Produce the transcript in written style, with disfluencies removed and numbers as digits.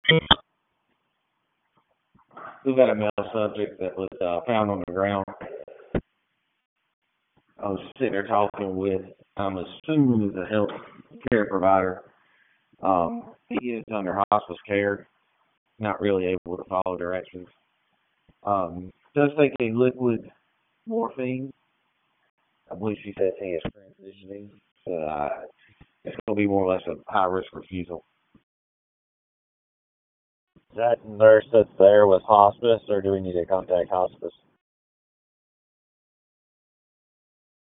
We've got a male subject that was found on the ground. I was sitting there talking with, I'm assuming is a health care provider. He is under hospice care, not really able to follow directions. Does take a liquid morphine. I believe she said he is transitioning. So it's going to be more or less a high risk refusal. Is that nurse that's there with hospice, or do we need to contact hospice?